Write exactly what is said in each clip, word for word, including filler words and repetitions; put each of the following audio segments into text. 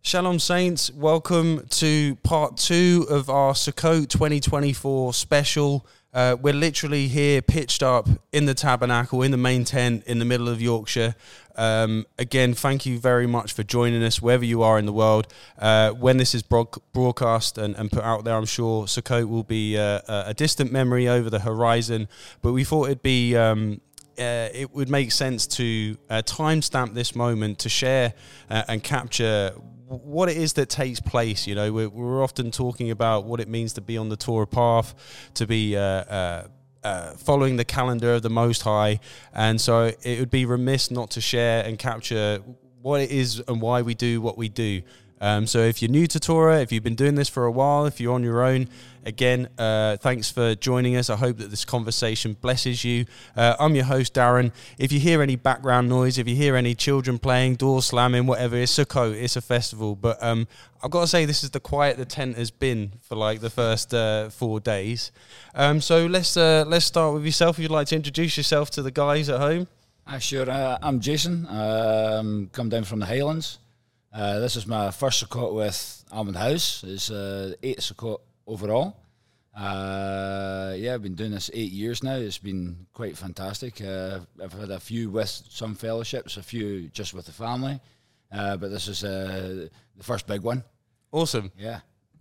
Shalom Saints, welcome to part two of our Sukkot twenty twenty-four special. Uh, we're literally here pitched up in the tabernacle, in the main tent, in the middle of Yorkshire. Um, again, thank you very much for joining us, wherever you are in the world. Uh, when this is broad- broadcast and, and put out there, I'm sure Sukkot will be uh, a distant memory over the horizon, but we thought it'd be... Um, Uh, it would make sense to uh, timestamp this moment to share uh, and capture w- what it is that takes place. You know, we're, we're often talking about what it means to be on the Torah path, to be uh, uh, uh, following the calendar of the Most High, and so it would be remiss not to share and capture what it is and why we do what we do. Um, so if you're new to Torah, if you've been doing this for a while, if you're on your own, again, uh, thanks for joining us. I hope that this conversation blesses you. Uh, I'm your host, Darren. If you hear any background noise, if you hear any children playing, doors slamming, whatever, it's Sukkot, it's a festival. But um, I've got to say, this is the quiet the tent has been for like the first uh, four days. Um, so let's uh, let's start with yourself. If you'd like to introduce yourself to the guys at home. Uh, sure, uh, I'm Jason. Um, come down from the Highlands. Uh, this is my first Sukkot with Almond House. It's uh, eight Sukkot overall. Uh, yeah, I've been doing this eight years now. It's been quite fantastic. Uh, I've had a few with some fellowships, a few just with the family. Uh, but this is uh, the first big one. Awesome. Yeah.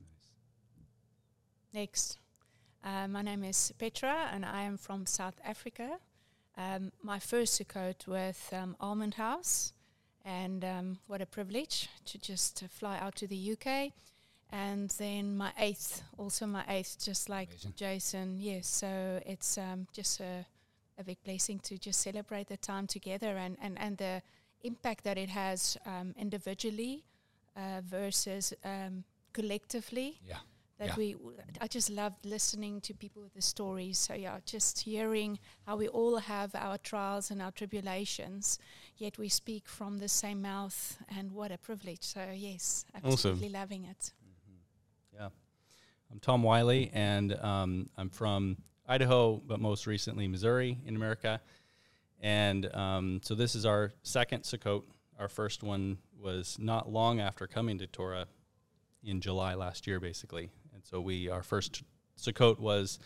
Next. Uh, my name is Petra and I am from South Africa. Um, my first Sukkot with um, Almond House. And um, what a privilege to just uh, fly out to the U K. And then my eighth, also my eighth, just like Amazing. Jason. Yes, so it's um, just a, a big blessing to just celebrate the time together and, and, and the impact that it has um, individually uh, versus um, collectively. Yeah. That yeah. we, I just love listening to people with the stories. So yeah, just hearing how we all have our trials and our tribulations, yet we speak from the same mouth, and what a privilege. So yes, absolutely awesome. loving it. Mm-hmm. Yeah, I'm Tom Wiley, and um, I'm from Idaho, but most recently Missouri in America. And um, so this is our second Sukkot. Our first one was not long after coming to Torah in July last year, basically. And so we, our first Sukkot was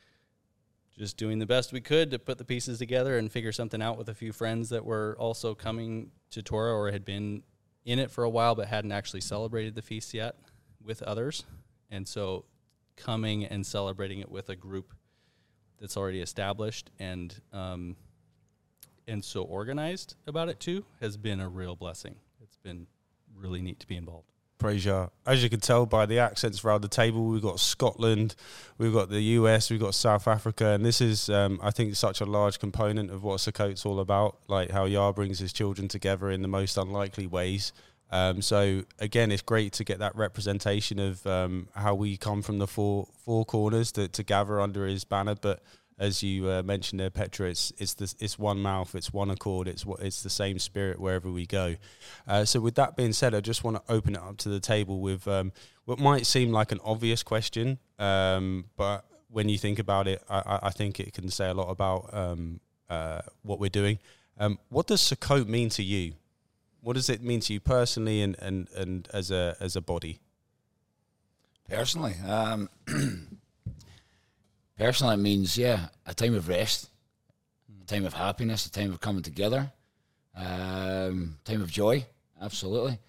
just doing the best we could to put the pieces together and figure something out with a few friends that were also coming to Torah or had been in it for a while but hadn't actually celebrated the feast yet with others. And so coming and celebrating it with a group that's already established and um, and so organized about it too has been a real blessing. It's been really neat to be involved. Praise Yah. As you can tell by the accents around the table, we've got Scotland, we've got the U S, we've got South Africa, and this is, um, I think, such a large component of what Sukkot's all about, like how Yah brings his children together in the most unlikely ways. Um, so, again, it's great to get that representation of um, how we come from the four four corners to, to gather under his banner, but as you uh, mentioned there, Petra, it's it's the, it's one mouth, it's one accord, it's what it's the same spirit wherever we go. Uh, so with that being said, I just want to open it up to the table with um, what might seem like an obvious question, um, but when you think about it, I, I think it can say a lot about um, uh, what we're doing. Um, what does Sukkot mean to you? What does it mean to you personally and, and, and as a as a body? Personally, um, personally, it means, yeah, a time of rest, a time of happiness, a time of coming together, um, time of joy, absolutely,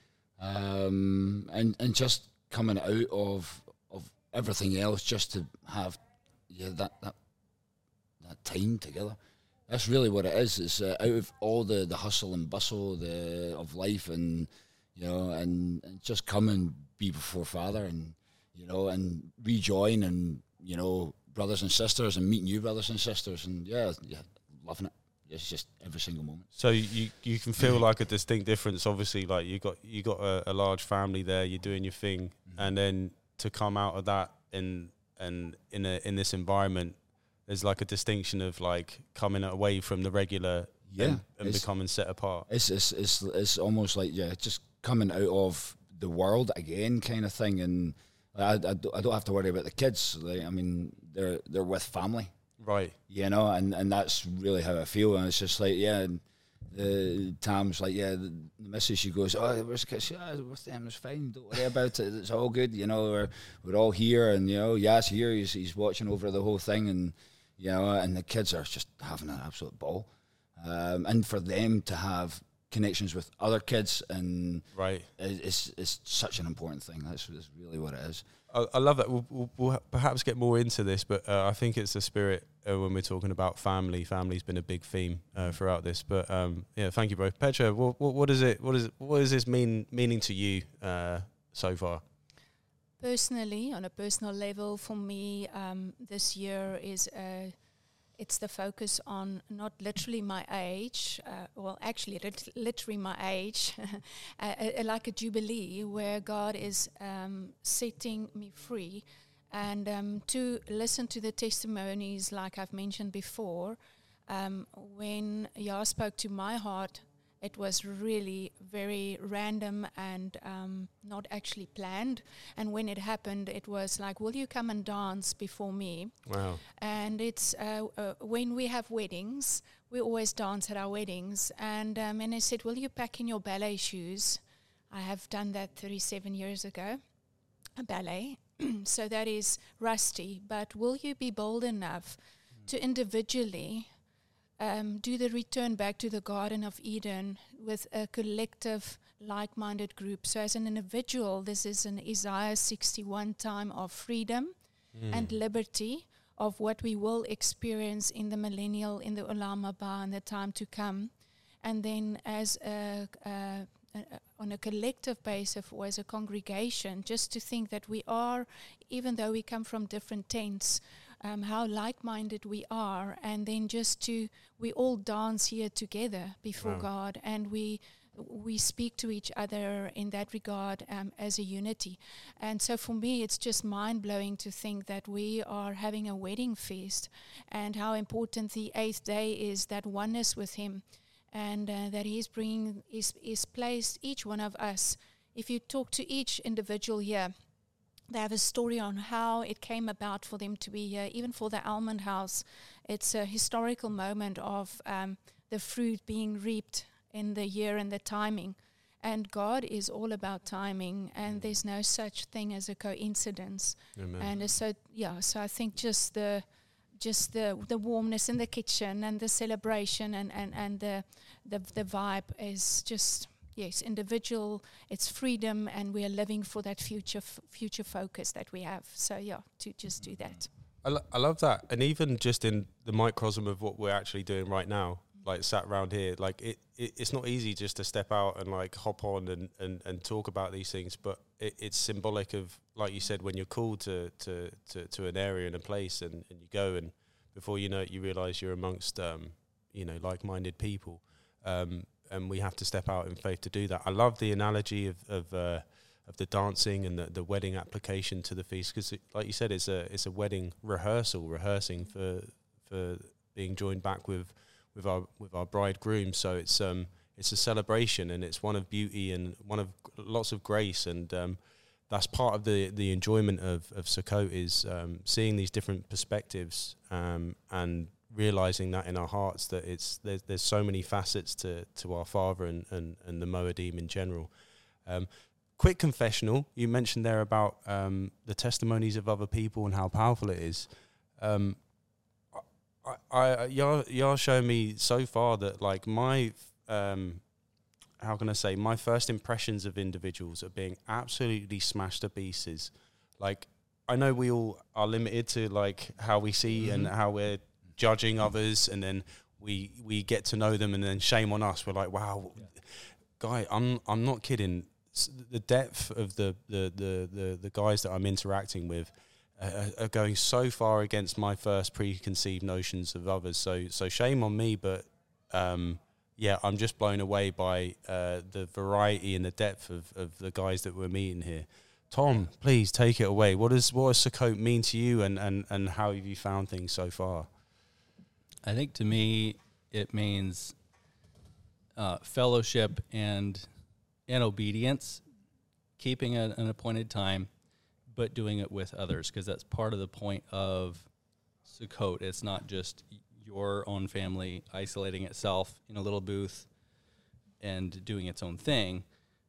um, and and just coming out of of everything else, just to have, yeah, that that that time together. That's really what it is. It's uh, out of all the, the hustle and bustle the of life, and you know, and, and just come and be before Father, and you know, and rejoin, and you know, brothers and sisters, and meet new brothers and sisters, and yeah, yeah, loving it. It's just every single moment. So you you can feel like a distinct difference. Obviously, like you got you got a, a large family there. You're doing your thing, mm-hmm. and then to come out of that in and in a in this environment. There's like a distinction of like coming away from the regular, yeah, and, and becoming set apart. It's it's it's it's almost like, yeah, just coming out of the world again, kind of thing. And I, I, I don't have to worry about the kids. Like, I mean, they're they're with family, right? You know, and, and that's really how I feel. And it's just like, yeah, the Tam's like, yeah, the, the missus, she goes, oh, where's the kids? Yeah, with them, it's fine. Don't worry about it. It's all good. You know, we're we're all here, and you know, Yas here. He's he's watching over the whole thing, and you know, and the kids are just having an absolute ball. Um, and for them to have connections with other kids, and right, it's it's such an important thing. That's, that's really what it is. I, I love that. We'll, we'll, we'll perhaps get more into this, but uh, I think it's the spirit uh, when we're talking about family. Family's been a big theme uh, throughout this. But um, yeah, thank you, bro. Petra, what, what, what is it? What is it? What is this mean meaning to you uh, so far? Personally, on a personal level, for me, um, this year is a. It's the focus on not literally my age, uh, well, actually, lit- literally my age, uh, uh, like a jubilee where God is um, setting me free, and um, to listen to the testimonies, like I've mentioned before. Um, when Yah spoke to my heart, it was really very random and um, not actually planned. And when it happened, it was like, will you come and dance before me? Wow. And it's uh, uh, when we have weddings, we always dance at our weddings. And, um, and I said, will you pack in your ballet shoes? I have done that thirty-seven years ago, a ballet. So that is rusty. But will you be bold enough mm. to individually Um, do the return back to the Garden of Eden with a collective, like-minded group? So as an individual, this is an Isaiah sixty-one time of freedom mm. and liberty of what we will experience in the millennial, in the Olam Haba, in the time to come. And then as a, a, a, on a collective basis or as a congregation, just to think that we are, even though we come from different tents, Um, how like-minded we are, and then just to we all dance here together before wow. God, and we we speak to each other in that regard um, as a unity. And so for me, it's just mind-blowing to think that we are having a wedding feast, and how important the eighth day is, that oneness with Him, and uh, that He's bringing is is placed each one of us. If you talk to each individual here, they have a story on how it came about for them to be here. Even for the Almond House, it's a historical moment of um, the fruit being reaped in the year and the timing. And God is all about timing, and there's no such thing as a coincidence. Amen. And uh, so, yeah, so I think just the just the the warmness in the kitchen and the celebration and, and, and the, the the vibe is just... Yes, individual, it's freedom, and we are living for that future f- future focus that we have. So, yeah, to just do that. I, lo- I love that. And even just in the microcosm of what we're actually doing right now, like sat around here, like it, it it's not easy just to step out and like hop on and, and, and talk about these things, but it, it's symbolic of, like you said, when you're called to, to, to, to an area and a place, and, and you go, and before you know it, you realise you're amongst, um, you know, like-minded people. Um, and we have to step out in faith to do that. I love the analogy of of, uh, of the dancing and the, the wedding application to the feast, because, like you said, it's a it's a wedding rehearsal, rehearsing for for being joined back with with our with our bridegroom. So it's um it's a celebration, and it's one of beauty and one of lots of grace, and um, that's part of the the enjoyment of of Sukkot, is um, seeing these different perspectives um, and realizing that in our hearts, that it's there's there's so many facets to to our Father and and, and the Moedim in general. Um, quick confessional: you mentioned there about um, the testimonies of other people and how powerful it is. Um, I, I you're you're showing me so far that like my um, how can I say my first impressions of individuals are being absolutely smashed to pieces. Like, I know we all are limited to like how we see mm-hmm. and how we're judging others, and then we we get to know them, and then shame on us. We're like, wow, yeah. guy, I'm I'm not kidding. S- the depth of the the, the, the the guys that I'm interacting with uh, are going so far against my first preconceived notions of others. So so shame on me, but um, yeah, I'm just blown away by uh, the variety and the depth of, of the guys that we're meeting here. Tom, please take it away. What does what does Sukkot mean to you, and, and, and how have you found things so far? I think to me it means uh, fellowship and and obedience, keeping a, an appointed time, but doing it with others, because that's part of the point of Sukkot. It's not just your own family isolating itself in a little booth and doing its own thing.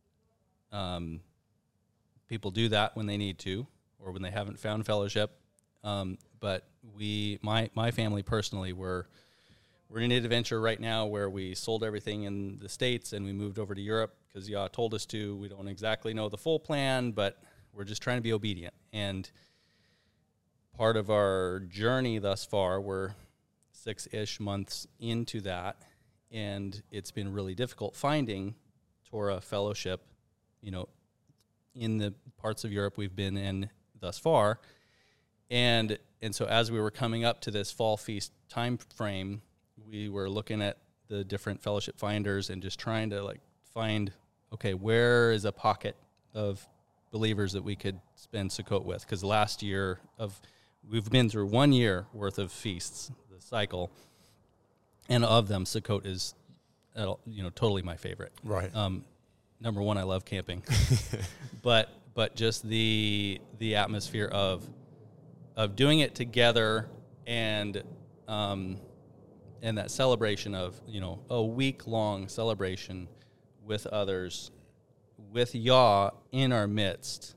Um, people do that when they need to, or when they haven't found fellowship. Um, but we, my my family personally, we're we're in an adventure right now where we sold everything in the States and we moved over to Europe because Yah told us to. We don't exactly know the full plan, but we're just trying to be obedient. And part of our journey thus far, we're six-ish months into that, and it's been really difficult finding Torah fellowship, you know, in the parts of Europe we've been in thus far. And and so as we were coming up to this fall feast time frame, we were looking at the different fellowship finders and just trying to like find, okay, where is a pocket of believers that we could spend Sukkot with? Because last year of we've been through one year worth of feasts, the cycle, and of them, Sukkot is, uh, you know, totally my favorite. Right. Um, number one, I love camping, but but just the the atmosphere of of doing it together and um, and that celebration of, you know, a week long celebration with others, with Yah in our midst.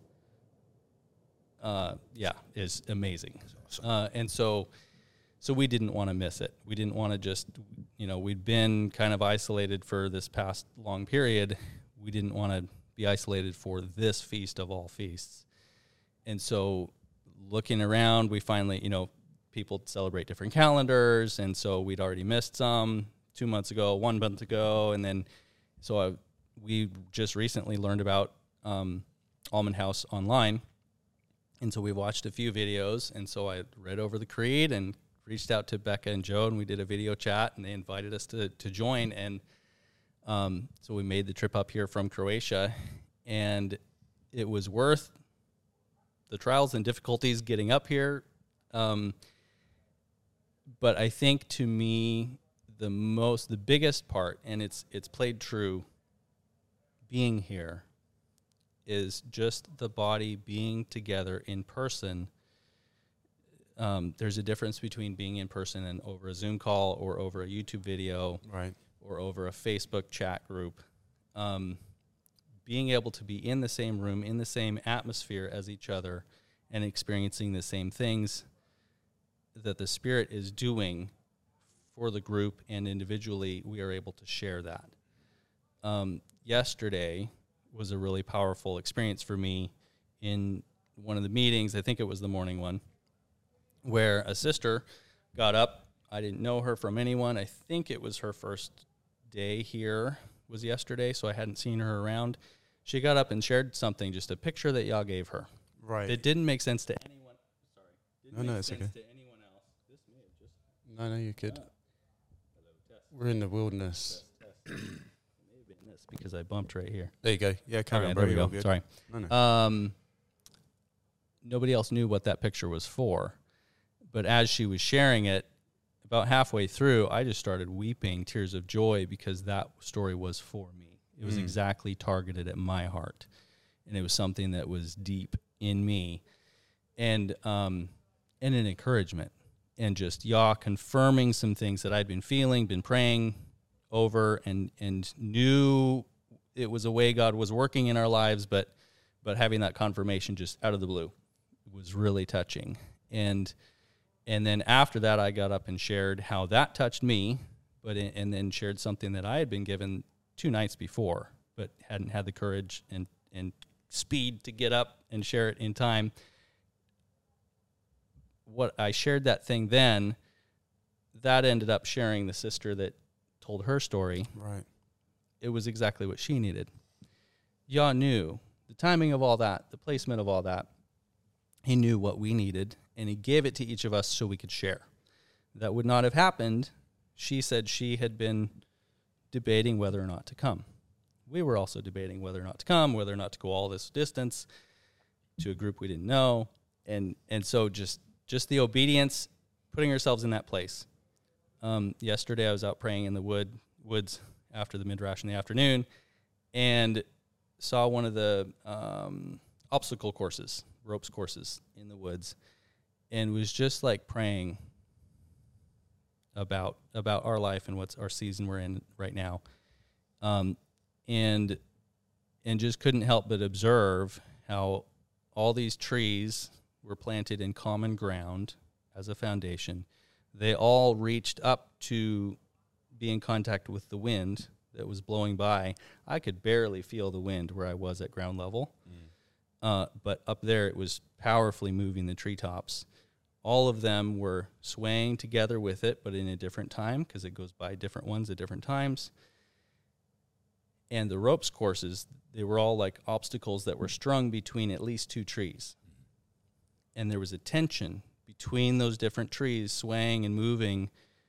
Uh, yeah, is amazing. Uh, and so, so we didn't want to miss it. We didn't want to just, you know, we'd been kind of isolated for this past long period. We didn't want to be isolated for this feast of all feasts. And so looking around, we finally, you know, people celebrate different calendars. And so we'd already missed some two months ago, one month ago. And then, so I, we just recently learned about um, Almond House online. And so we watched a few videos, and so I read over the creed and reached out to Becca and Joe, and we did a video chat, and they invited us to to join. And um, so we made the trip up here from Croatia, and it was worth the trials and difficulties getting up here. Um, but I think to me, the most, the biggest part, and it's it's played true being here, is just the body being together in person. Um, there's a difference between being in person and over a Zoom call or over a YouTube video, right, or over a Facebook chat group. Um, being able to be in the same room, in the same atmosphere as each other, and experiencing the same things that the Spirit is doing for the group and individually, we are able to share that. Um, yesterday was a really powerful experience for me in one of the meetings. I think it was the morning one, where a sister got up. I didn't know her from anyone. I think it was her first day here was yesterday, so I hadn't seen her around. She got up and shared something, just a picture that Yah gave her. Right. It didn't make sense to anyone. Sorry. Didn't No, no, make it's sense okay. to anyone else. This may have just... No, no, you're good. Ah. Hello, test. We're in the wilderness. Test, test. It may have been this because I bumped right here. There you go. Yeah, carry Okay, on, bro. there we You're all go. good. Sorry. No, no. Um, nobody else knew what that picture was for. But as she was sharing it, about halfway through, I just started weeping tears of joy because that story was for me. It was Mm. exactly targeted at my heart. And it was something that was deep in me. And um, and an encouragement. And just Yah confirming some things that I'd been feeling, been praying over, and and knew it was a way God was working in our lives, but but having that confirmation just out of the blue was really touching. And and then after that, I got up and shared how that touched me, but in, and then shared something that I had been given two nights before, but hadn't had the courage and and speed to get up and share it in time. What I shared that thing then, that ended up sharing the sister that told her story. Right. It was exactly what she needed. Yah knew the timing of all that, the placement of all that. He knew what we needed, and he gave it to each of us so we could share. That would not have happened. She said she had been debating whether or not to come. We were also debating whether or not to come, whether or not to go all this distance to a group we didn't know. And and so just, just the obedience, putting ourselves in that place. Um, yesterday I was out praying in the wood woods after the Midrash in the afternoon and saw one of the um, obstacle courses, ropes courses in the woods, and was just like praying about about our life and what's our season we're in right now. um, and and just couldn't help but observe how all these trees were planted in common ground as a foundation. They all reached up to be in contact with the wind that was blowing by. I could barely feel the wind where I was at ground level. Mm. Uh, but up there, it was powerfully moving the treetops. All of them were swaying together with it, but in a different time, because it goes by different ones at different times. And the ropes courses, they were all like obstacles that were strung between at least two trees. And there was a tension between those different trees swaying and moving.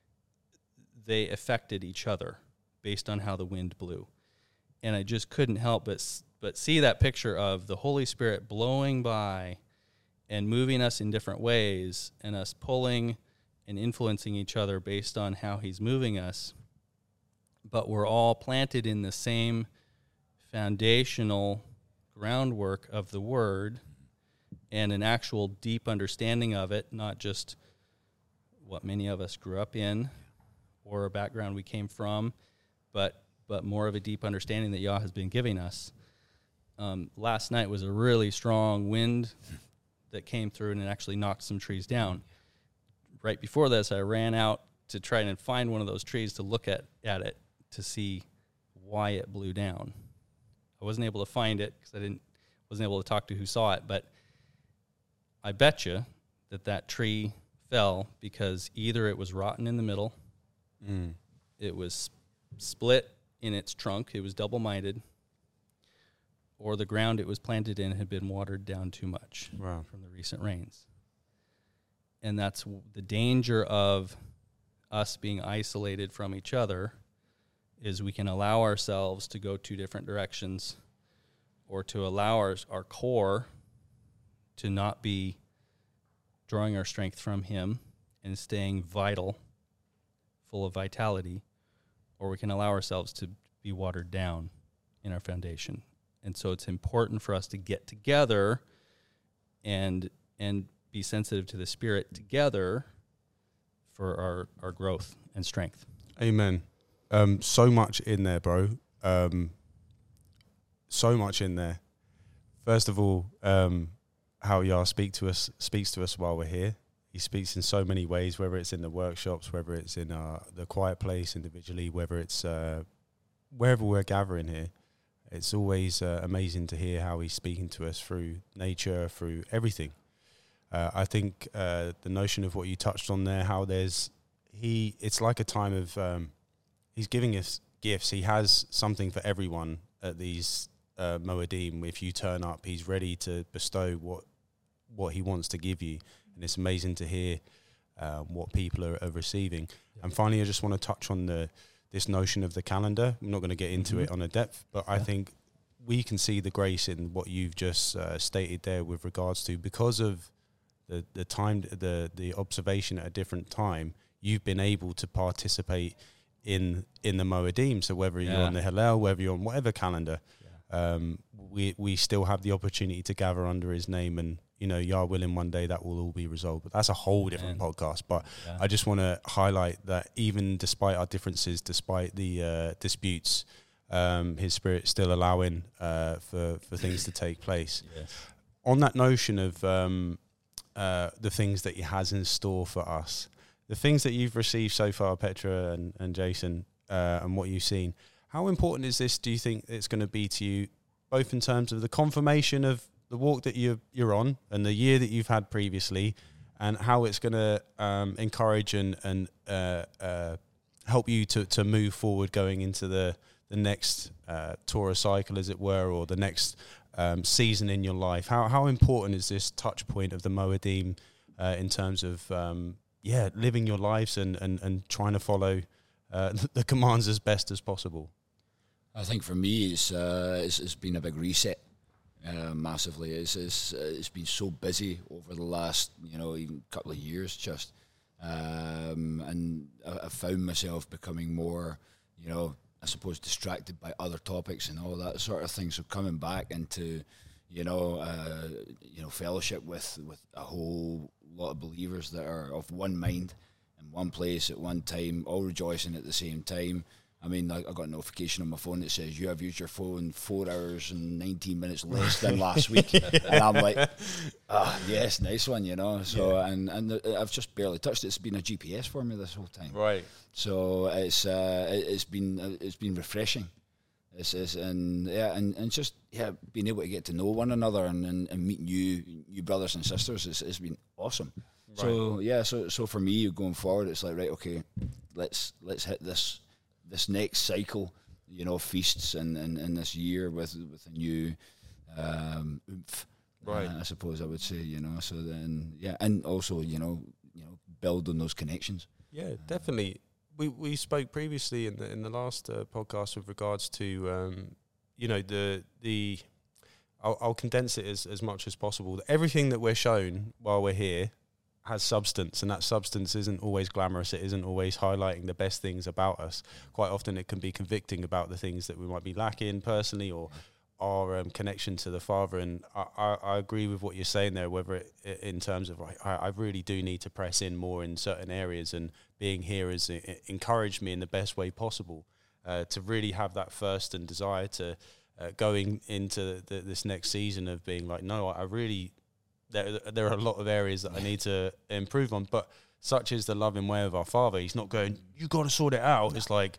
They affected each other based on how the wind blew. And I just couldn't help but but see that picture of the Holy Spirit blowing by and moving us in different ways, and us pulling and influencing each other based on how he's moving us. But we're all planted in the same foundational groundwork of the Word and an actual deep understanding of it, not just what many of us grew up in or a background we came from, but but more of a deep understanding that Yah has been giving us. Um, last night was a really strong wind that came through and it actually knocked some trees down. Right before this, I ran out to try and find one of those trees to look at, at it to see why it blew down. I wasn't able to find it because I didn't wasn't able to talk to who saw it, but I bet you that that tree fell because either it was rotten in the middle, mm. it was split in its trunk, it was double-minded, or the ground it was planted in had been watered down too much wow. from the recent rains. And that's the danger of us being isolated from each other, is we can allow ourselves to go two different directions, or to allow our, our core to not be drawing our strength from him and staying vital, full of vitality, or we can allow ourselves to be watered down in our foundation. And so it's important for us to get together and and be sensitive to the Spirit together for our, our growth and strength. Amen. Um, so much in there, bro. Um, so much in there. First of all, um, how Yah speak to us speaks to us while we're here. He speaks in so many ways, whether it's in the workshops, whether it's in uh, the quiet place individually, whether it's uh, wherever we're gathering here. It's always uh, amazing to hear how he's speaking to us through nature, through everything. Uh, I think uh, the notion of what you touched on there, how there's he, it's like a time of um, he's giving us gifts. He has something for everyone at these uh, Moedim. If you turn up, he's ready to bestow what what he wants to give you. And it's amazing to hear um, what people are, are receiving. Yeah. And finally, I just want to touch on the this notion of the calendar. I'm not going to get into mm-hmm. it on a depth, but yeah. I think we can see the grace in what you've just uh, stated there with regards to, because of the the time, the the observation at a different time, you've been able to participate in in the Moedim. So whether yeah. you're on the Hillel, whether you're on whatever calendar, yeah. um, we we still have the opportunity to gather under his name, and you know, Yah willing, one day that will all be resolved. But that's a whole different Man. podcast. But yeah. I just want to highlight that even despite our differences, despite the uh, disputes, um, his Spirit's still allowing uh, for, for things to take place. Yes. On that notion of um, uh, the things that he has in store for us, the things that you've received so far, Petra and, and Jason, uh, and what you've seen, how important is this, do you think it's going to be to you, both in terms of the confirmation of the walk that you're, you're on and the year that you've had previously, and how it's going to um, encourage and, and uh, uh, help you to, to move forward going into the, the next uh, Torah cycle, as it were, or the next um, season in your life? How how important is this touch point of the Moedim uh, in terms of, um, yeah, living your lives and, and, and trying to follow uh, the commands as best as possible? I think for me, it's, uh, it's, it's been a big reset. Uh, massively. It's, it's, uh, it's been so busy over the last, you know, even couple of years just. Um, and I, I found myself becoming more, you know, I suppose distracted by other topics and all that sort of thing. So coming back into, you know, uh, you know, fellowship with, with a whole lot of believers that are of one mind in one place at one time, all rejoicing at the same time. I mean, I, I got a notification on my phone that says you have used your phone four hours and nineteen minutes less than last week, and I'm like, ah, yes, nice one, you know. So yeah. and and the, I've just barely touched it. It's been a G P S for me this whole time, right? So it's uh, it, it's been uh, it's been refreshing. It's, it's and yeah, and, and just yeah, being able to get to know one another and, and, and meet new new brothers and sisters, it's, it's been awesome. Right. So yeah, so so for me going forward, it's like right, okay, let's let's hit this. this next cycle, you know, feasts and in, in, in this year with with a new um, oomph, right? Uh, I suppose I would say, you know. So then, yeah, and also, you know, you know, build on those connections. Yeah, definitely. We we spoke previously in the in the last uh, podcast with regards to, um, you know, the the. I'll, I'll condense it as as much as possible. Everything that we're shown while we're here has substance, and that substance isn't always glamorous. It isn't always highlighting the best things about us. Quite often it can be convicting about the things that we might be lacking personally or our um, connection to the Father. And I, I, I agree with what you're saying there, whether it, in terms of like, I, I really do need to press in more in certain areas, and being here has I- encouraged me in the best way possible uh, to really have that thirst and desire to uh, going into the, this next season of being like, no, I really... There, there are a lot of areas that I need to improve on, but such is the loving way of our Father. He's not going, you got to sort it out. It's like,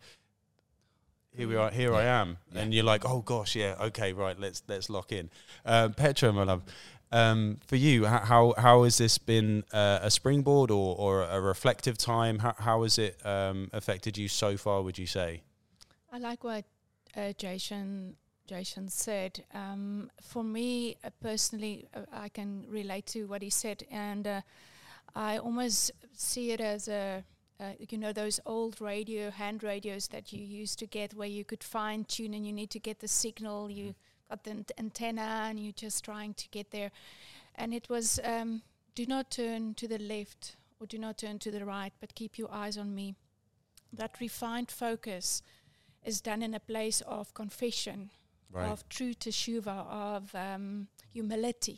here we are, here yeah. I am, yeah. and you're like, oh gosh, yeah, okay, right, let's let's lock in. Um, Petra, my love, um, for you, how how has this been uh, a springboard or, or a reflective time? How how has it um, affected you so far? Would you say? I like what uh, Jason. Jason said. Um, for me uh, personally, uh, I can relate to what he said, and uh, I almost see it as a, uh, you know, those old radio, hand radios that you used to get, where you could fine tune, and you need to get the signal. You got the ant- antenna, and you're just trying to get there. And it was, um, do not turn to the left or do not turn to the right, but keep your eyes on me. That refined focus is done in a place of confession. Right. Of true teshuva, of um, humility.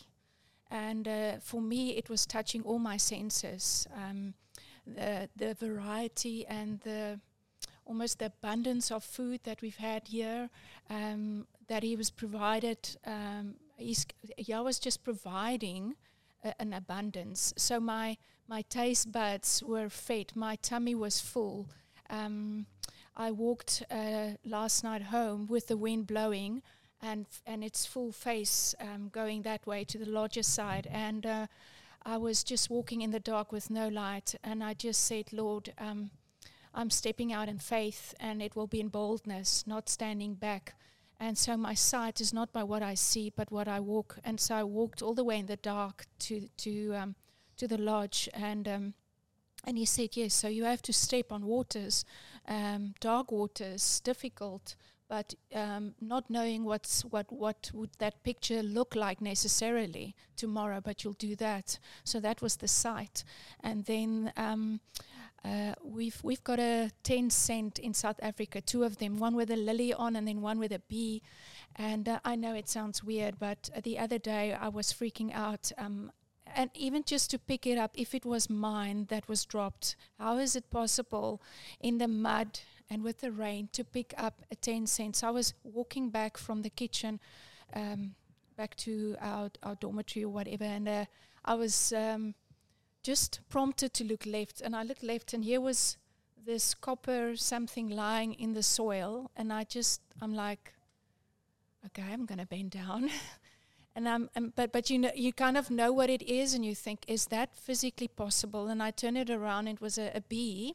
And uh, for me, it was touching all my senses. Um, the, the variety and the almost the abundance of food that we've had here, um, that he was provided. Um, he's, Yah was just providing uh, an abundance. So my, my taste buds were fed. My tummy was full. Um, I walked uh, last night home with the wind blowing and f- and its full face um, going that way to the lodger side. And uh, I was just walking in the dark with no light. And I just said, Lord, um, I'm stepping out in faith, and it will be in boldness, not standing back. And so my sight is not by what I see, but what I walk. And so I walked all the way in the dark to to um, to the lodge. And um, And he said, yes, so you have to step on waters, um, dark waters, difficult, but um, not knowing what's what what would that picture look like necessarily tomorrow, but you'll do that. So that was the sight. And then um, uh, we've we've got a ten cent in South Africa, two of them, one with a lily on and then one with a bee. And uh, I know it sounds weird, but uh, the other day I was freaking out. Um, And even just to pick it up, if it was mine that was dropped, how is it possible in the mud and with the rain to pick up a ten cent? So I was walking back from the kitchen um, back to our, our dormitory or whatever, and uh, I was um, just prompted to look left. And I looked left, and here was this copper something lying in the soil. And I just, I'm like, okay, I'm going to bend down. And um, um, but but you know, you kind of know what it is, and you think, is that physically possible? And I turn it around, and it was a, a bee,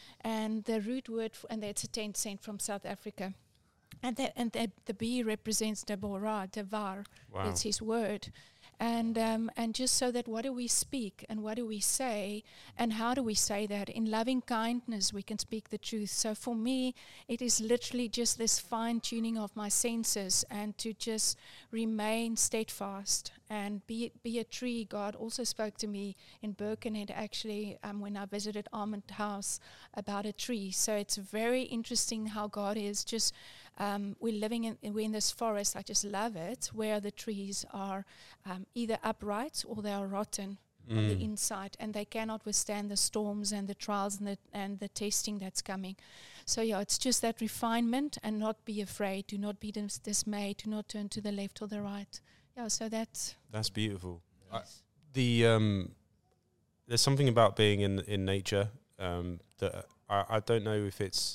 and the root word, f- and that's a ten cent from South Africa, and that and that the bee represents Deborah, Devar. Wow. It's his word, and um, and just so that what do we speak, and what do we say, and how do we say that? In loving kindness, we can speak the truth. So for me, it is literally just this fine tuning of my senses, and to just remain steadfast and be be a tree. God also spoke to me in Birkenhead, actually, um, when I visited Almond House, about a tree. So it's very interesting how God is just, um, we're living in, we're in this forest, I just love it, where the trees are um, either upright or they are rotten. on the inside, and they cannot withstand the storms and the trials and the and the testing that's coming. So yeah, it's just that refinement, and not be afraid, do not be dis- dismayed, do not turn to the left or the right. Yeah, so that's That's beautiful. I, yes. the um, there's something about being in in nature um, that I, I don't know if it's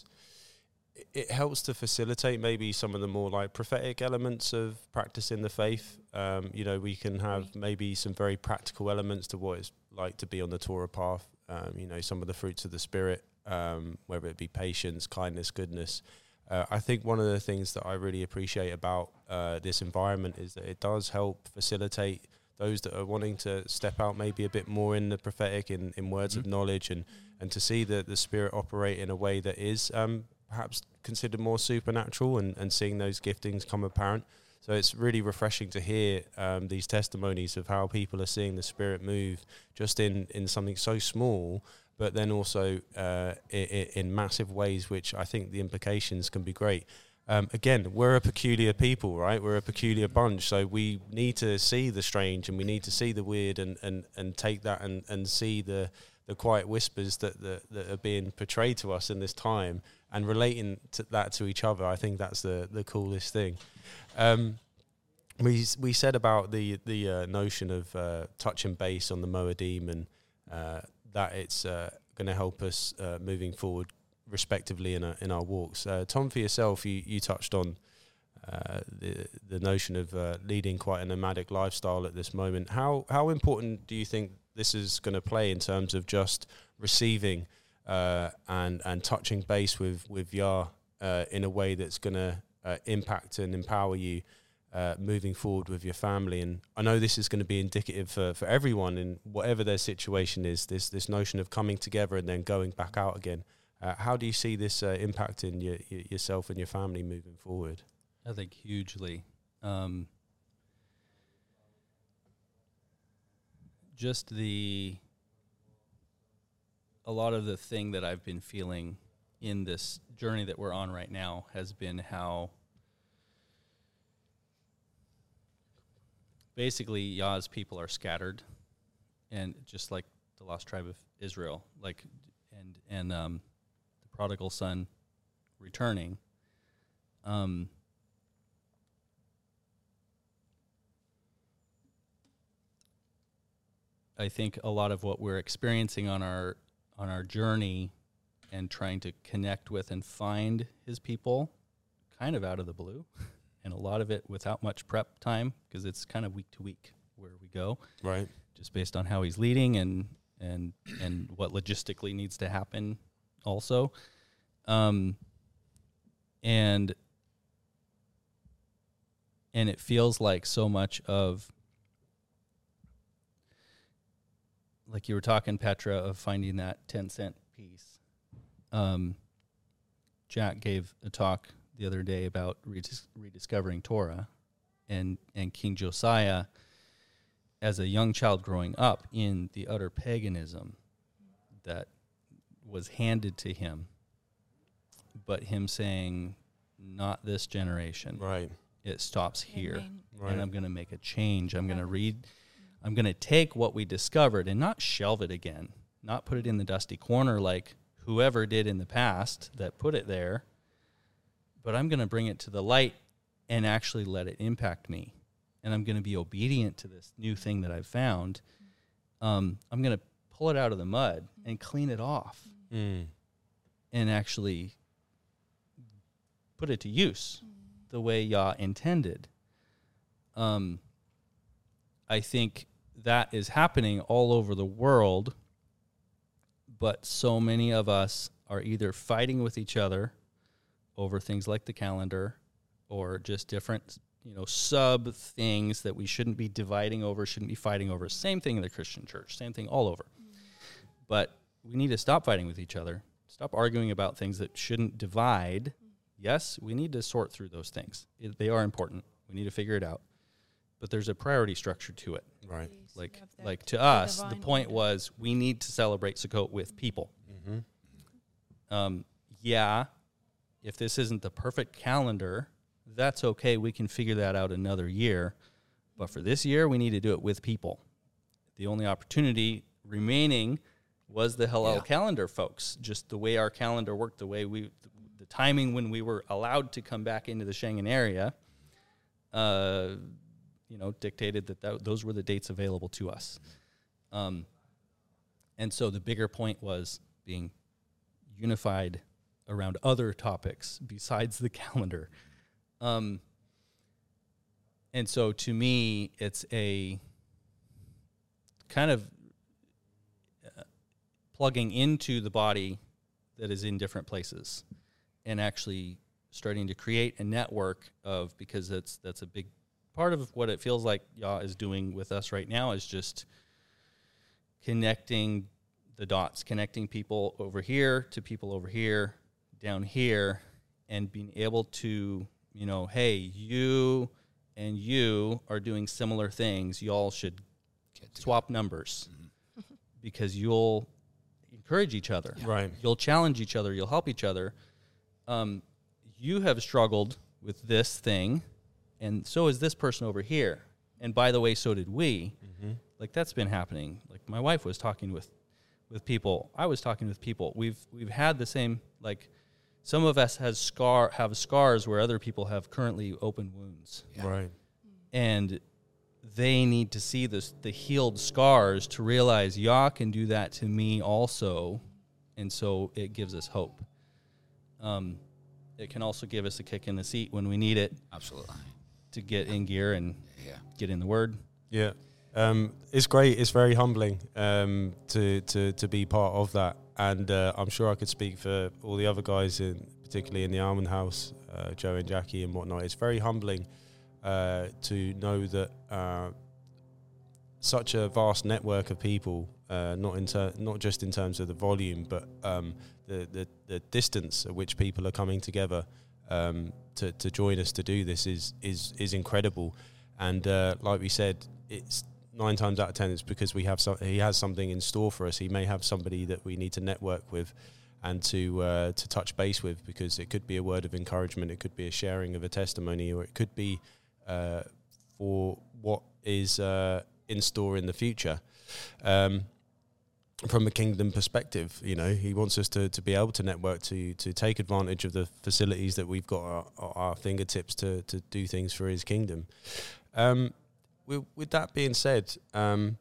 it helps to facilitate maybe some of the more like prophetic elements of practicing the faith. Um, you know, we can have maybe some very practical elements to what it's like to be on the Torah path. Um, you know, some of the fruits of the Spirit, um, whether it be patience, kindness, goodness. Uh, I think one of the things that I really appreciate about uh, this environment is that it does help facilitate those that are wanting to step out maybe a bit more in the prophetic, in, in words mm-hmm. of knowledge, and, and to see the, the Spirit operate in a way that is um, perhaps considered more supernatural, and, and seeing those giftings come apparent. So it's really refreshing to hear um, these testimonies of how people are seeing the Spirit move just in, in something so small, but then also uh, in, in massive ways, which I think the implications can be great. Um, again, we're a peculiar people, right? We're a peculiar bunch, so we need to see the strange, and we need to see the weird, and, and, and take that and, and see the, the quiet whispers that, that that are being portrayed to us in this time, and relating to that to each other. I think that's the, the coolest thing. Um, we we said about the the uh, notion of uh, touching base on the Moedim, and uh, that it's uh, going to help us uh, moving forward, respectively in our, in our walks. Uh, Tom, for yourself, you, you touched on uh, the the notion of uh, leading quite a nomadic lifestyle at this moment. How how important do you think this is going to play in terms of just receiving uh, and and touching base with with Yah uh, in a way that's going to uh, impact and empower you uh, moving forward with your family? And I know this is going to be indicative for, for everyone in whatever their situation is. This this notion of coming together and then going back out again. Uh, how do you see this uh, impacting your, your, yourself and your family moving forward? I think hugely. Um, just the, a lot of the thing that I've been feeling in this journey that we're on right now has been how basically Yah's people are scattered, and just like the lost tribe of Israel, like, and, and, um, prodigal son returning. Um, I think a lot of what we're experiencing on our on our journey and trying to connect with and find his people, kind of out of the blue, and a lot of it without much prep time, because it's kind of week to week where we go, right? Just based on how he's leading and and and what logistically needs to happen. Also, um, and and it feels like so much of, like you were talking, Petra, of finding that ten cent piece. Um, Jack gave a talk the other day about redis- rediscovering Torah, and and King Josiah, as a young child growing up in the utter paganism that was handed to him, but him saying, not this generation. Right. It stops here. Right. And I'm going to make a change. I'm going to read, I'm going to take what we discovered and not shelve it again, not put it in the dusty corner like whoever did in the past that put it there, but I'm going to bring it to the light and actually let it impact me. And I'm going to be obedient to this new thing that I've found. Um, I'm going to pull it out of the mud and clean it off. Mm. And actually put it to use mm. the way Yah intended. Um, I think that is happening all over the world, but so many of us are either fighting with each other over things like the calendar, or just different, you know, sub things that we shouldn't be dividing over, shouldn't be fighting over. Same thing in the Christian church, same thing all over. Mm. But we need to stop fighting with each other, stop arguing about things that shouldn't divide. Yes, we need to sort through those things. It, they are important. We need to figure it out. But there's a priority structure to it. Right. Yes, Like like to us, the point order. was we need to celebrate Sukkot with people. Mm-hmm. Um, yeah, if this isn't the perfect calendar, that's okay. We can figure that out another year. But for this year, we need to do it with people. The only opportunity remaining was the Hillel Yeah. calendar, folks. Just the way our calendar worked, the way we, the timing when we were allowed to come back into the Schengen area, uh, you know, dictated that, that those were the dates available to us. Um, and so the bigger point was being unified around other topics besides the calendar. Um, and so to me, it's a kind of uh, plugging into the body that is in different places and actually starting to create a network of, because that's that's a big part of what it feels like Yah is doing with us right now, is just connecting the dots, connecting people over here to people over here, down here, and being able to, you know, hey, you and you are doing similar things. Y'all should swap numbers mm-hmm. because you'll encourage each other. Yeah. Right. You'll challenge each other. You'll help each other. Um, you have struggled with this thing, and so is this person over here. And by the way, so did we. Mm-hmm. Like, that's been happening. Like, my wife was talking with, with people. I was talking with people. We've we've had the same, like, some of us has scar have scars where other people have currently open wounds. Yeah. Right. And they need to see this, the healed scars to realize Yah can do that to me also. And so it gives us hope. Um, it can also give us a kick in the seat when we need it. Absolutely. To get in gear and yeah. get in the Word. Yeah. Um, it's great. It's very humbling um, to, to, to be part of that. And uh, I'm sure I could speak for all the other guys, in, particularly in the Almond House, uh, Joe and Jackie and whatnot. It's very humbling uh, to know that uh, such a vast network of people, uh, not in ter- not just in terms of the volume, but um, the, the, the distance at which people are coming together um, to, to join us to do this is is, is incredible. And uh, like we said, it's nine times out of ten, it's because we have some, he has something in store for us. He may have somebody that we need to network with and to uh, to touch base with, because it could be a word of encouragement, it could be a sharing of a testimony, or it could be uh, for what is uh, in store in the future. Um, from a kingdom perspective, you know, he wants us to, to be able to network, to to take advantage of the facilities that we've got at our, our fingertips to, to do things for his kingdom. Um, with, with that being said, um,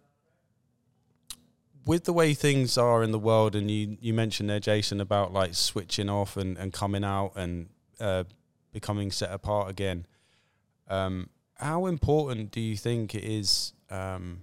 with the way things are in the world, and you, you mentioned there, Jason, about like switching off and, and coming out and uh, becoming set apart again, um, how important do you think it is um,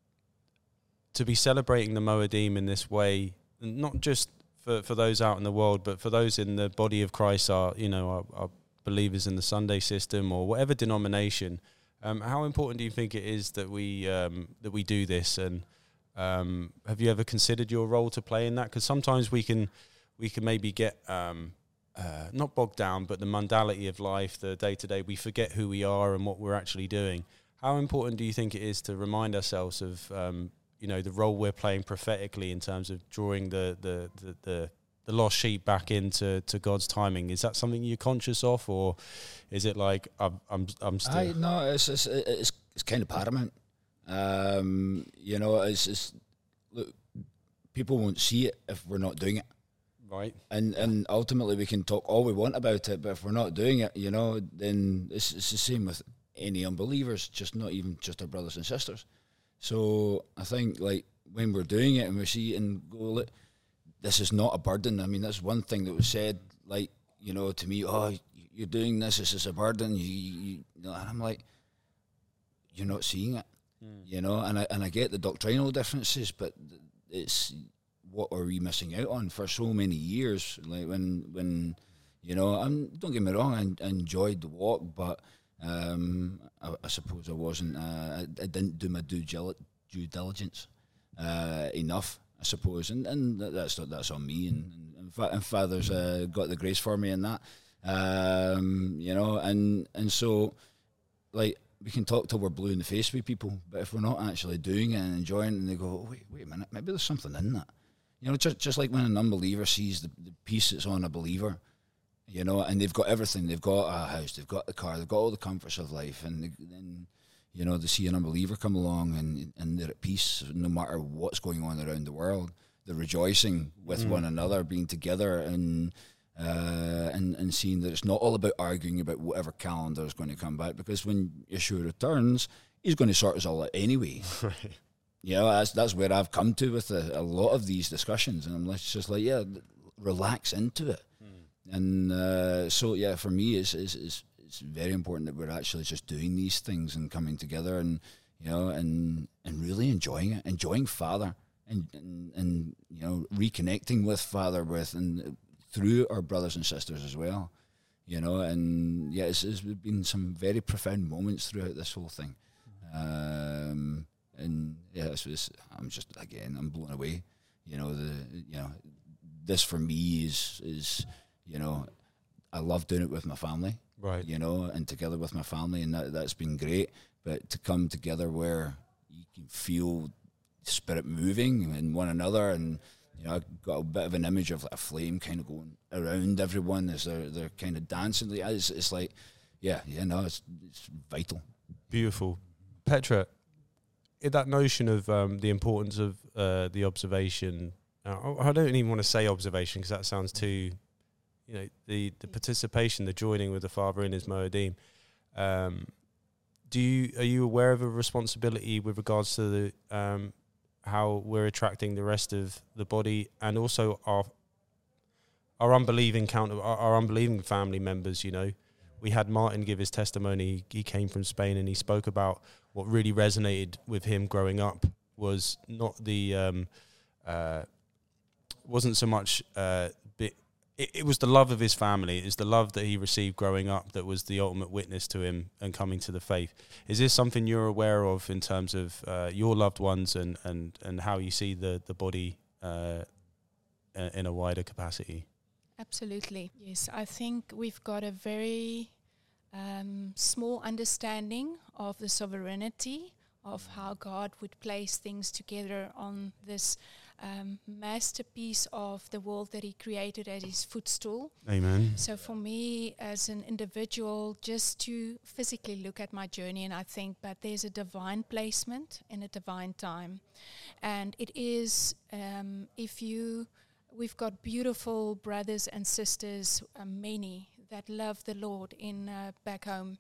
to be celebrating the Moedim in this way, not just for, for those out in the world, but for those in the body of Christ, are you know our, our believers in the Sunday system or whatever denomination? Um, how important do you think it is that we um, that we do this? And um, have you ever considered your role to play in that? Because sometimes we can we can maybe get um, uh, not bogged down, but the mundality of life, the day to day, we forget who we are and what we're actually doing. How important do you think it is to remind ourselves of um, you know, the role we're playing prophetically in terms of drawing the the, the, the the lost sheep back into to God's timing? Is that something you're conscious of, or is it like I'm I'm I'm still? I, no, it's it's it's, it's kind of paramount. Um, you know, it's, it's look, people won't see it if we're not doing it, right? And and ultimately we can talk all we want about it, but if we're not doing it, you know, then it's it's the same with any unbelievers, just not even just our brothers and sisters. So I think like when we're doing it and we see it and go, look, this is not a burden. I mean, that's one thing that was said, like, you know, to me, oh, you're doing this, this is a burden. You, you, you know, and I'm like, you're not seeing it, mm. you know, and I, and I get the doctrinal differences, but it's what are we missing out on for so many years? Like when, when you know, I'm, don't get me wrong, I, I enjoyed the walk, but um, I, I suppose I wasn't, uh, I, I didn't do my due, gel- due diligence uh, enough, I suppose, and and that's that's on me, and, and, fa- and Father's uh, got the grace for me in that, um, you know, and and so, like, we can talk till we're blue in the face with people, but if we're not actually doing it and enjoying it, and they go, oh, wait, wait a minute, maybe there's something in that, you know, just just like when an unbeliever sees the, the peace that's on a believer, you know, and they've got everything, they've got a house, they've got the car, they've got all the comforts of life, and then, you know, to see an unbeliever come along and, and they're at peace no matter what's going on around the world. They're rejoicing with mm. one another, being together, and uh, and and seeing that it's not all about arguing about whatever calendar is going to come back, because when Yeshua returns, he's going to sort us all out anyway. Right. You know, that's that's where I've come to with a, a lot of these discussions, and I'm like, just like, yeah, relax into it. Mm. And uh, so, yeah, for me, it's, it's it's it's very important that we're actually just doing these things and coming together, and you know, and and really enjoying it, enjoying Father, and and, and you know, reconnecting with Father, with and through our brothers and sisters as well. You know, and yeah, it's, it's been some very profound moments throughout this whole thing. Um, and yeah, it's, it's, I'm just again, I'm blown away. You know, the you know, this for me is is you know, I love doing it with my family, right? You know, and together with my family, and that that's been great. But to come together where you can feel the Spirit moving in one another, and you know, I've got a bit of an image of like a flame kind of going around everyone as they're they're kind of dancing. It's, it's like, yeah, yeah, no, it's it's vital. Beautiful. Petra, that notion of um, the importance of uh, the observation, uh, I don't even want to say observation because that sounds too, you know, the, the participation, the joining with the Father in his Moedim. Um, do you are you aware of a responsibility with regards to the um, how we're attracting the rest of the body, and also our our unbelieving counter, our, our unbelieving family members? You know, we had Martin give his testimony. He came from Spain and he spoke about what really resonated with him growing up was not the, um, uh, wasn't so much, uh, bit, it, it was the love of his family. It was the love that he received growing up that was the ultimate witness to him and coming to the faith. Is this something you're aware of in terms of uh, your loved ones and, and, and how you see the, the body uh, in a wider capacity? Absolutely. Yes, I think we've got a very um, small understanding of the sovereignty of how God would place things together on this um, masterpiece of the world that he created at his footstool. Amen. So for me as an individual, just to physically look at my journey, and I think, but there's a divine placement in a divine time. And it is, um, if you... We've got beautiful brothers and sisters, uh, many, that love the Lord in uh, back home.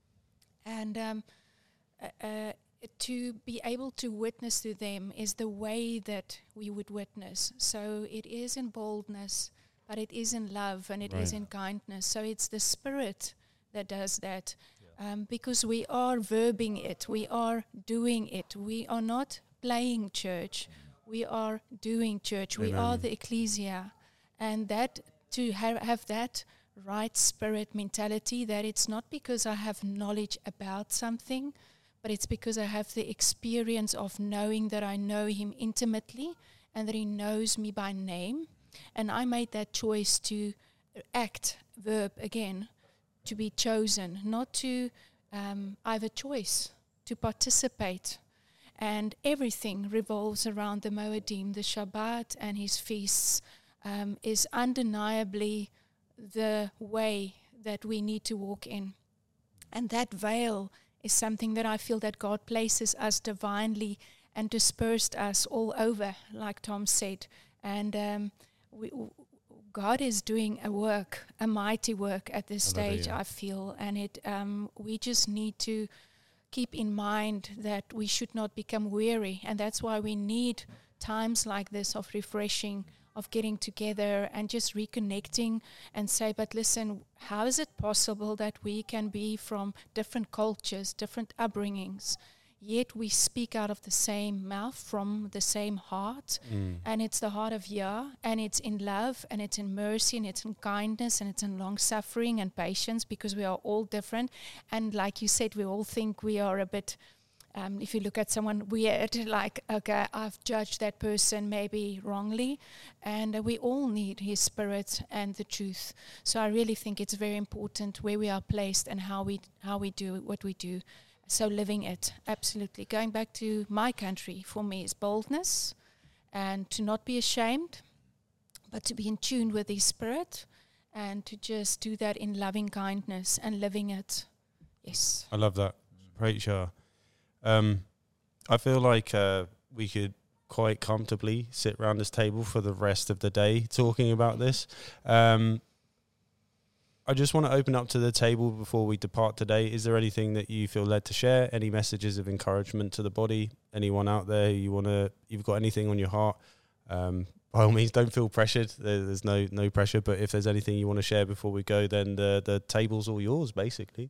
And um, uh, uh, to be able to witness to them is the way that we would witness. So it is in boldness, but it is in love, and it right. is in kindness. So it's the Spirit that does that. Yeah. Um, because we are verbing it, we are doing it. We are not playing church. We are doing church. Amen. We are the ecclesia. And that to ha- have that right spirit mentality, that it's not because I have knowledge about something, but it's because I have the experience of knowing that I know him intimately and that he knows me by name. And I made that choice to act, verb again, to be chosen, not to, um, I have a choice to participate. And everything revolves around the Moedim. The Shabbat and his feasts um, is undeniably the way that we need to walk in. And that veil is something that I feel that God places us divinely and dispersed us all over, like Tom said. And um, we, w- God is doing a work, a mighty work at this stage, I feel. And it um, we just need to keep in mind that we should not become weary, and that's why we need times like this of refreshing, of getting together and just reconnecting and say, but listen, how is it possible that we can be from different cultures, different upbringings, yet we speak out of the same mouth, from the same heart, mm. and it's the heart of Yah, and it's in love, and it's in mercy, and it's in kindness, and it's in long-suffering and patience, because we are all different. And like you said, we all think we are a bit, um, if you look at someone weird, like, okay, I've judged that person maybe wrongly, and uh, we all need his spirit and the truth. So I really think it's very important where we are placed and how we how we do what we do. So living it, absolutely. Going back to my country, for me, is boldness, and to not be ashamed, but to be in tune with his spirit, and to just do that in loving kindness and living it. Yes. I love that. Preacher. Um, I feel like uh, we could quite comfortably sit around this table for the rest of the day talking about this. Um, I just want to open up to the table before we depart today. Is there anything that you feel led to share? Any messages of encouragement to the body? Anyone out there you want to, you've got anything on your heart? Um, by all means, don't feel pressured. There, there's no no pressure. But if there's anything you want to share before we go, then the the table's all yours, basically.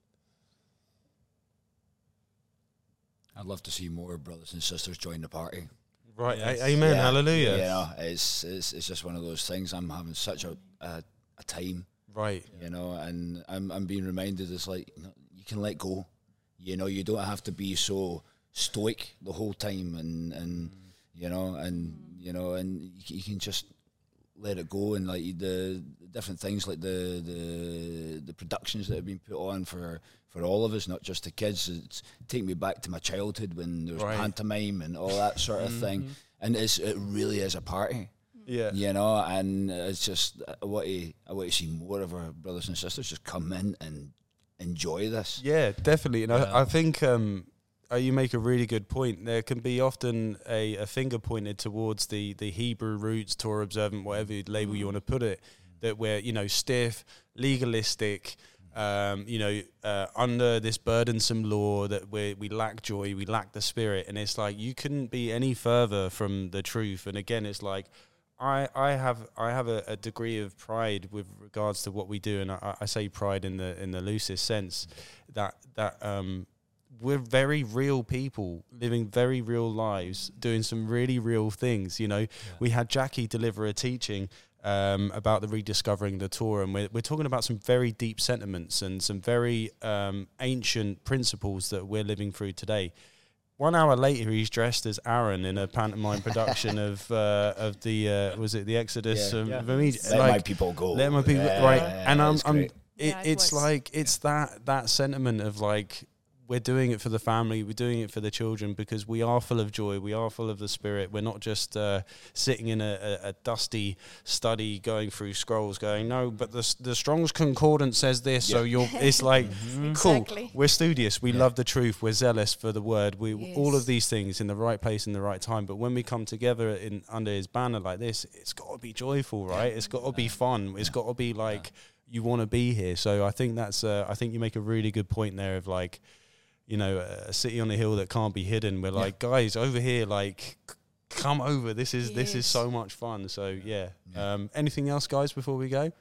I'd love to see more brothers and sisters join the party. Right. Yes. A- amen. Yeah, Hallelujah. Yeah, it's, it's it's just one of those things. I'm having such a a, a time, Right. you know, and I'm I'm being reminded it's like, you know, you can let go. You know, you don't have to be so stoic the whole time, and and mm. you know, and you know, and you, you can just let it go, and like the different things, like the the the productions that have been put on for for all of us, not just the kids. It's take me back to my childhood when there was Right. pantomime and all that sort of thing, and it's it really is a party. Yeah. You know, and it's just I want to I want to see more of our brothers and sisters just come in and enjoy this. Yeah, definitely. And Yeah. I, I think um, uh, you make a really good point. There can be often a, a finger pointed towards the, the Hebrew roots, Torah observant, whatever label you want to put it, that we're, you know, stiff, legalistic, um, you know, uh, under this burdensome law, that we we lack joy, we lack the spirit. And it's like, you couldn't be any further from the truth. And again, it's like, I, I have I have a, a degree of pride with regards to what we do, and I, I say pride in the in the loosest sense, that that um, we're very real people living very real lives, doing some really real things. You know, yeah. We had Jackie deliver a teaching um, about the rediscovering the Torah, and we're we're talking about some very deep sentiments and some very um, ancient principles that we're living through today. One hour later, he's dressed as Aaron in a pantomime production of uh, of the uh, was it the Exodus? Yeah, um, yeah. Let like, my people go. Let my people Yeah, right. yeah, and I'm, it's I'm great. it, Yeah, it it's was. like it's that that sentiment of like, we're doing it for the family, we're doing it for the children, because we are full of joy, we are full of the Spirit. We're not just uh, sitting in a, a, a dusty study going through scrolls going, no, but the the Strong's Concordance says this, Yeah. so you're, it's like, cool, Exactly. we're studious, we Yeah. love the truth, we're zealous for the word, we Yes. all of these things in the right place in the right time. But when we come together in under his banner like this, it's got to be joyful, right? It's got to be fun, it's got to be like, you want to be here. So I think that's uh, I think you make a really good point there of like, you know, a city on a hill that can't be hidden. We're like, guys, over here, like, c- come over. This is this is Yes. so much fun. So yeah. Um, anything else, guys, before we go?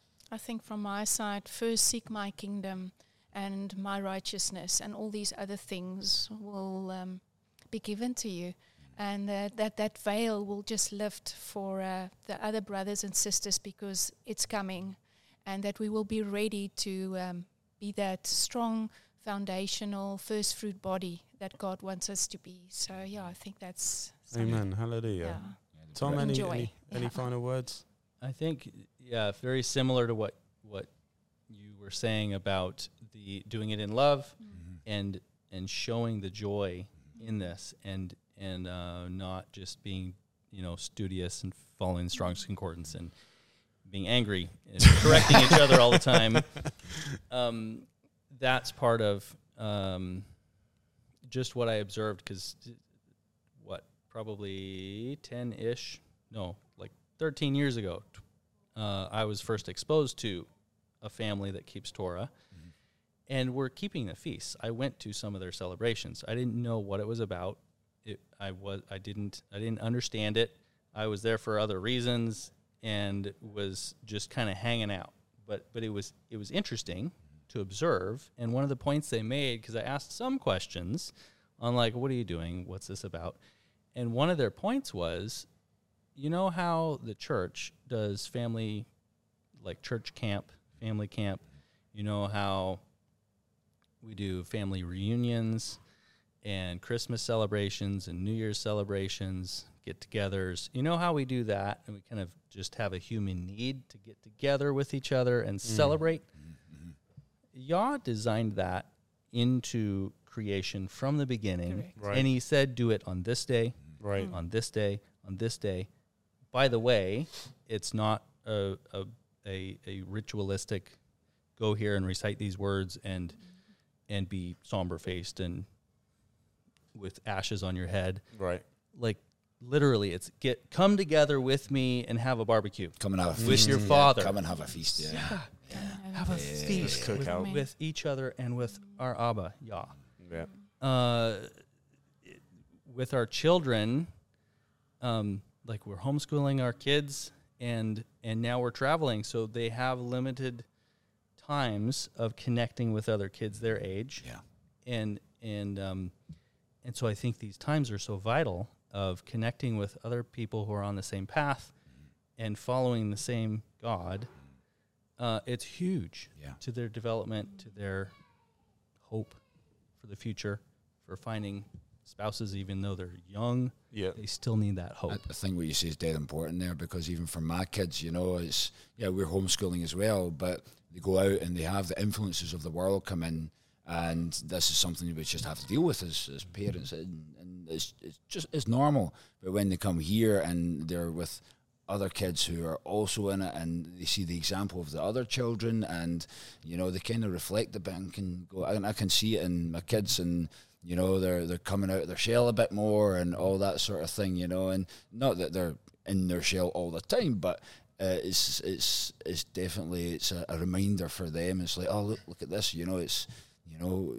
I think from my side, first seek my kingdom and my righteousness, and all these other things will um, be given to you. And uh, that, that veil will just lift for uh, the other brothers and sisters, because it's coming, and that we will be ready to um, be that strong, foundational, first fruit body that God wants us to be. So, yeah, I think that's... something. Amen. Hallelujah. Yeah. Tom, any, Enjoy. any, any Yeah. final words? I think, yeah, very similar to what what you were saying about the doing it in love and and showing the joy in this, and and uh, not just being, you know, studious and following the Strong's Concordance and being angry and correcting each other all the time. Um, that's part of um, just what I observed, because what, probably ten-ish, no, like thirteen years ago, uh, I was first exposed to a family that keeps Torah, mm-hmm. and we're keeping the feasts. I went to some of their celebrations. I didn't know what it was about. It, I was, I didn't, I didn't understand it. I was there for other reasons and was just kind of hanging out. But, but it was, it was interesting to observe. And one of the points they made, because I asked some questions on like, what are you doing? What's this about? And one of their points was, you know how the church does family, like church camp, family camp, you know how we do family reunions and Christmas celebrations and New Year's celebrations, get-togethers. You know how we do that, and we kind of just have a human need to get together with each other and mm. celebrate? Mm-hmm. Yah designed that into creation from the beginning, right. and he said, do it on this day, right, on this day, on this day. By the way, it's not a, a, a, a ritualistic, go here and recite these words and and be somber-faced and with ashes on your head. Right. Like literally, it's get come together with me and have a barbecue. Come and have a feast. With your yeah. father. Come and have a feast, yeah. Yeah. Yeah. Have a feast Cook with, out. with each other and with our Abba, Yah. Yeah. Uh, with our children, um, like we're homeschooling our kids, and and now we're traveling, so they have limited times of connecting with other kids their age. Yeah. And and um, and so I think these times are so vital of connecting with other people who are on the same path and following the same God. Uh, it's huge Yeah. to their development, to their hope for the future, for finding spouses, even though they're young. Yeah. They still need that hope. I, I think what you say is dead important there, because even for my kids, you know, it's, yeah, we're homeschooling as well, but they go out and they have the influences of the world come in, and this is something we just have to deal with as, as parents, and, and it's, it's just, it's normal. But when they come here and they're with other kids who are also in it, and they see the example of the other children, and, you know, they kind of reflect a bit and can go, and I can see it in my kids, and, you know, they're they're coming out of their shell a bit more and all that sort of thing, you know, and not that they're in their shell all the time, but uh, it's it's it's definitely it's a, a reminder for them. It's like, oh, look, look at this, you know, it's, you know,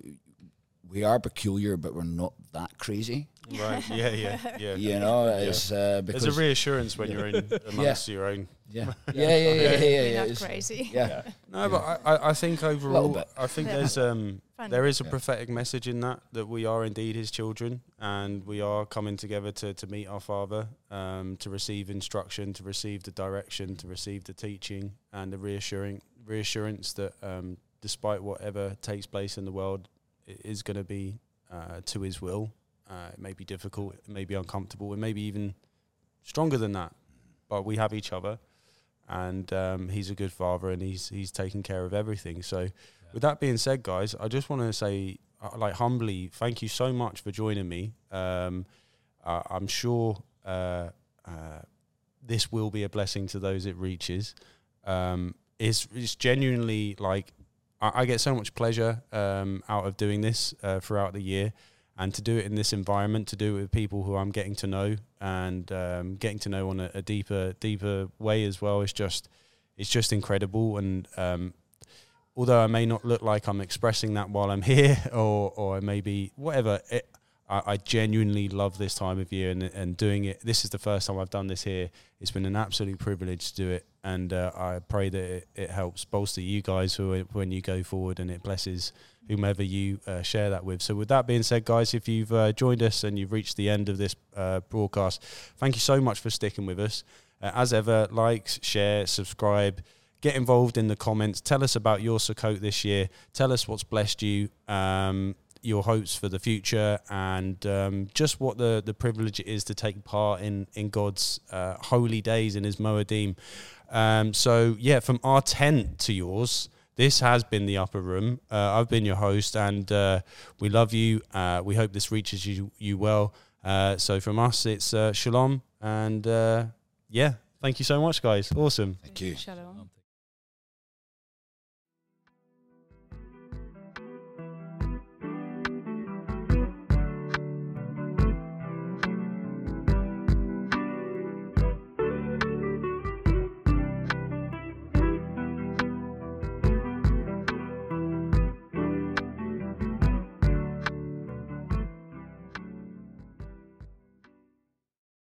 we are peculiar, but we're not that crazy. Right. Yeah. Yeah. Yeah. You know, it's uh, because There's a reassurance when you're in amongst your own. yeah, yeah, yeah, yeah, yeah, yeah, You're yeah. not it's- crazy. yeah. No, but I, I- I think overall, bit. I think Yeah. there's um Fun. there is a Yeah. prophetic message in that, that we are indeed his children, and we are coming together to, to meet our Father, um, to receive instruction, to receive the direction, to receive the teaching, and the reassuring reassurance that um, despite whatever takes place in the world, it is going to be uh, to his will. Uh, it may be difficult, it may be uncomfortable, it may be even stronger than that, but we have each other. And um, he's a good father, and he's he's taking care of everything. So, yeah. With that being said, guys, I just want to say, uh, like, humbly, thank you so much for joining me. Um, uh, I'm sure uh, uh, this will be a blessing to those it reaches. Um, it's it's genuinely like I, I get so much pleasure um, out of doing this uh, throughout the year. And to do it in this environment, to do it with people who I'm getting to know and um, getting to know on a, a deeper, deeper way as well, is just, it's just incredible. And um, although I may not look like I'm expressing that while I'm here, or or I may be whatever, it, I, I genuinely love this time of year and and doing it. This is the first time I've done this here. It's been an absolute privilege to do it, and uh, I pray that it, it helps bolster you guys who when you go forward, and it blesses whomever you uh, share that with. So with that being said, guys, if you've uh, joined us and you've reached the end of this uh, broadcast, thank you so much for sticking with us. Uh, as ever, like, share, subscribe, get involved in the comments. Tell us about your Sukkot this year. Tell us what's blessed you, um, your hopes for the future, and um, just what the, the privilege it is to take part in, in God's uh, holy days in his Moedim. Um, so, yeah, from our tent to yours, this has been The Upper Room. Uh, I've been your host, and uh, we love you. Uh, we hope this reaches you, you well. Uh, so from us, it's uh, shalom. And uh, yeah, thank you so much, guys. Awesome. Thank you. Shalom.